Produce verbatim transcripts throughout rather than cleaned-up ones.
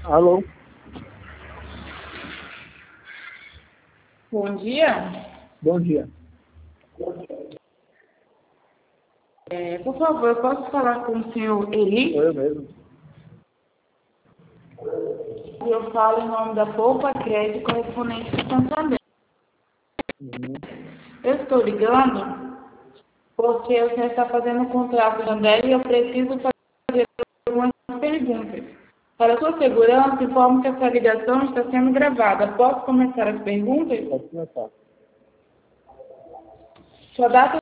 Alô? Bom dia. Bom dia. É, por favor, eu posso falar com o senhor Eli? Sou eu mesmo. Eu falo em nome da Poupa Crédito correspondente de Santander. Uhum. Eu estou ligando porque o senhor está fazendo um contrato com a Santander e eu preciso fazer algumas perguntas. Para sua segurança, informo que essa ligação está sendo gravada. Posso começar as perguntas? Pode começar. Sua data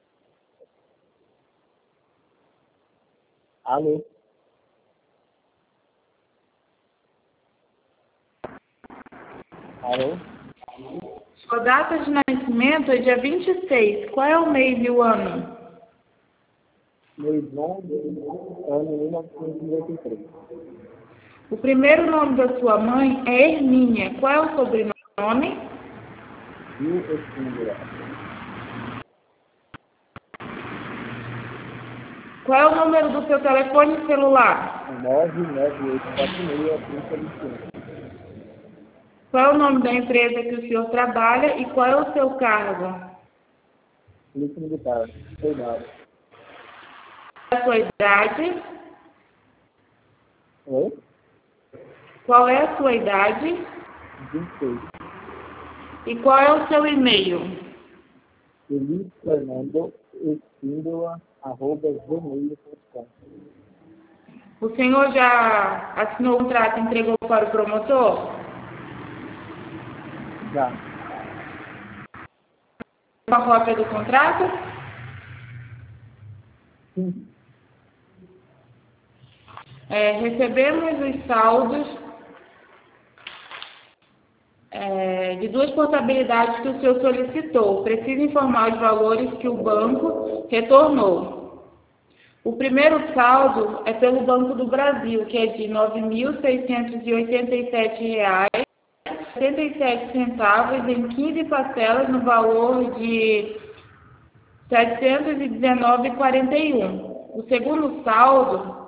Alô? Alô? Sua data de nascimento é dia vinte e seis. Qual é o mês e o ano? Meu nome é ano mil novecentos e noventa e três. O primeiro nome da sua mãe é Hermínia. Qual é o sobrenome? Rio Espíndola. Qual é o número do seu telefone celular? nove nove oito quatro seis, trinta e vinte e um. Qual é o nome da empresa que o senhor trabalha e qual é o seu cargo? Polícia Militar. Soldado. Qual é a sua idade? Oi? Qual é a sua idade? vinte e seis. E qual é o seu e-mail? Felipe Fernando Espíndola, arroba gmail ponto com. O senhor já assinou o contrato e entregou para o promotor? Já. Uma cópia do contrato? Sim. É, recebemos os saldos é, de duas portabilidades que o senhor solicitou. Preciso informar os valores que o banco retornou. O primeiro saldo é pelo Banco do Brasil, que é de nove mil seiscentos e oitenta e sete reais e setenta e sete centavos em quinze parcelas no valor de setecentos e dezenove reais e quarenta e um centavos. O segundo saldo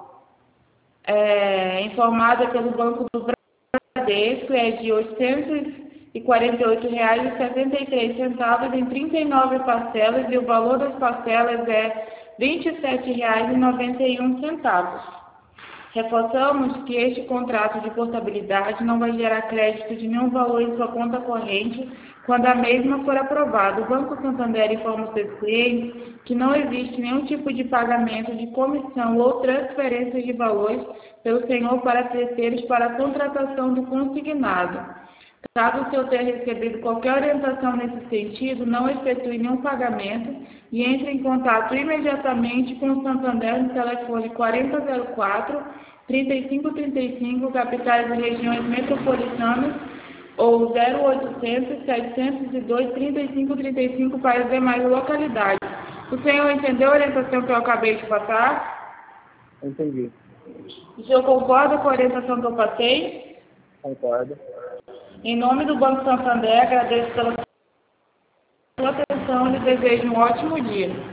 é informado pelo Banco do Bradesco, é de oitocentos e quarenta e oito reais e setenta e três centavos em trinta e nove parcelas e o valor das parcelas é vinte e sete reais e noventa e um centavos. Reforçamos que este contrato de portabilidade não vai gerar crédito de nenhum valor em sua conta corrente quando a mesma for aprovada. O Banco Santander informa os seus clientes que não existe nenhum tipo de pagamento de comissão ou transferência de valores pelo senhor para terceiros para a contratação do consignado. Caso o senhor tenha recebido qualquer orientação nesse sentido, não efetue nenhum pagamento e entre em contato imediatamente com o Santander no telefone quarenta zero quatro, trinta e cinco trinta e cinco, capitais e regiões metropolitanas, ou zero oitocentos, setecentos e dois, trinta e cinco trinta e cinco para as demais localidades. O senhor entendeu a orientação que eu acabei de passar? Entendi. O senhor concorda com a orientação que eu passei? Concordo. Em nome do Banco Santander, agradeço pela sua atenção e desejo um ótimo dia.